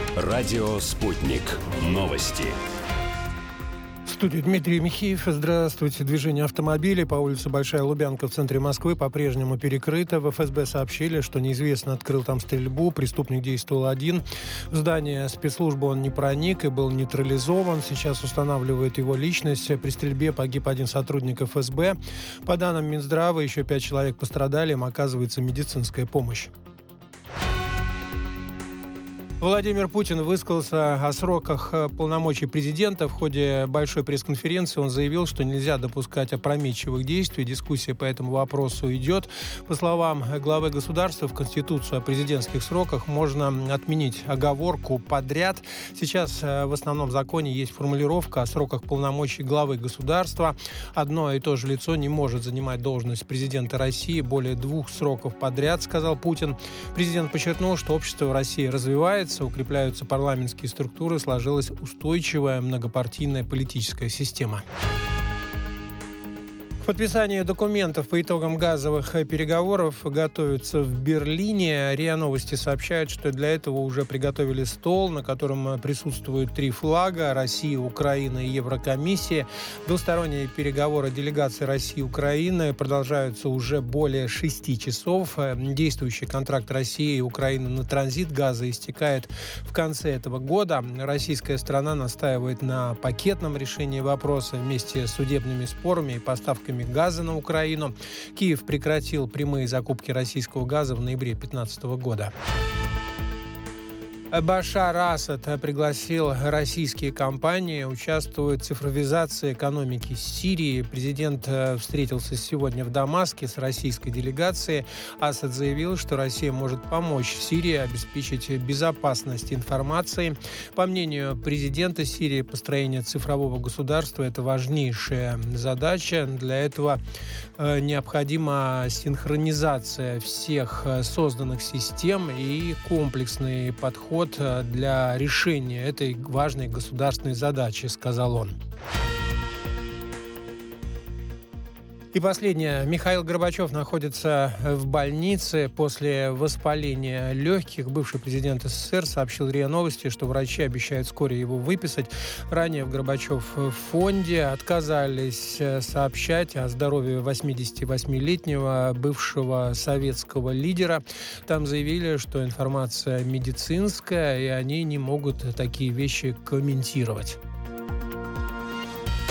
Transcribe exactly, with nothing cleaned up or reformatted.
Радио «Спутник». Новости. В студии Дмитрий Михеев. Здравствуйте. Движение автомобилей по улице Большая Лубянка в центре Москвы по-прежнему перекрыто. В эф эс бэ сообщили, что неизвестно открыл там стрельбу. Преступник действовал один. В здание спецслужбы он не проник и был нейтрализован. Сейчас устанавливают его личность. При стрельбе погиб один сотрудник эф эс бэ. По данным Минздрава, еще пять человек пострадали. Им оказывается медицинская помощь. Владимир Путин высказался о сроках полномочий президента. В ходе большой пресс-конференции он заявил, что нельзя допускать опрометчивых действий. Дискуссия по этому вопросу идет. По словам главы государства, в Конституцию о президентских сроках можно отменить оговорку «подряд». Сейчас в основном законе есть формулировка о сроках полномочий главы государства. Одно и то же лицо не может занимать должность президента России более двух сроков подряд, сказал Путин. Президент подчеркнул, что общество в России развивается, укрепляются парламентские структуры, сложилась устойчивая многопартийная политическая система. К подписанию документов по итогам газовых переговоров готовятся в Берлине. РИА Новости сообщают, что для этого уже приготовили стол, на котором присутствуют три флага – Россия, Украина и Еврокомиссия. Двусторонние переговоры делегаций России и Украины продолжаются уже более шести часов. Действующий контракт России и Украины на транзит газа истекает в конце этого года. Российская сторона настаивает на пакетном решении вопроса вместе с судебными спорами и поставками газа на Украину. Киев прекратил прямые закупки российского газа в ноябре две тысячи пятнадцатого года. Башар Асад пригласил российские компании участвовать в цифровизации экономики Сирии. Президент встретился сегодня в Дамаске с российской делегацией. Асад заявил, что Россия может помочь Сирии обеспечить безопасность информации. По мнению президента Сирии, построение цифрового государства – это важнейшая задача. Для этого необходима синхронизация всех созданных систем и комплексный подход для решения этой важной государственной задачи, сказал он. И последнее. Михаил Горбачев находится в больнице после воспаления легких. Бывший президент эс эс эс эр сообщил РИА Новости, что врачи обещают вскоре его выписать. Ранее в Горбачев фонде отказались сообщать о здоровье восьмидесятивосьмилетнего бывшего советского лидера. Там заявили, что информация медицинская, и они не могут такие вещи комментировать.